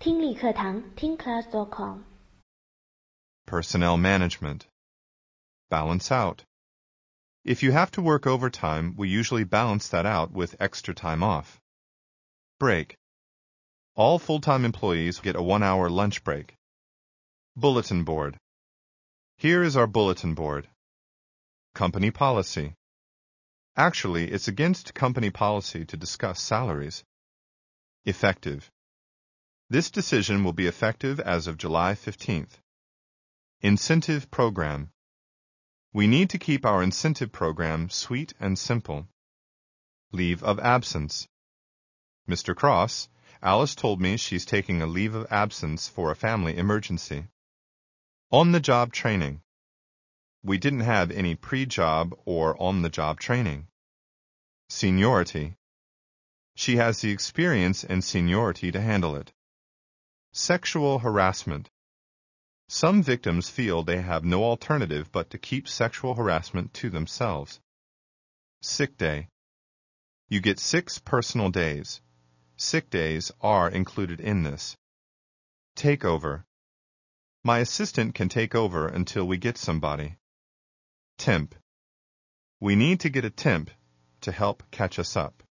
听力课堂听class.com Personnel management. Balance out. If you have to work overtime, we usually balance that out with extra time off. Break. All full-time employees get a 1-hour lunch break. Bulletin board. Here is our bulletin board. Company policy. Actually, it's against company policy to discuss salaries. Effective. This decision will be effective as of July 15th. Incentive program. We need to keep our incentive program sweet and simple. Leave of absence. Mr. Cross, Alice told me she's taking a leave of absence for a family emergency. On-the-job training. We didn't have any pre-job or on-the-job training. Seniority. She has the experience and seniority to handle it. Sexual harassment. Some victims feel they have no alternative but to keep sexual harassment to themselves. Sick day. You get 6 personal days. Sick days are included in this. Takeover. My assistant can take over until we get somebody. Temp. We need to get a temp to help catch us up.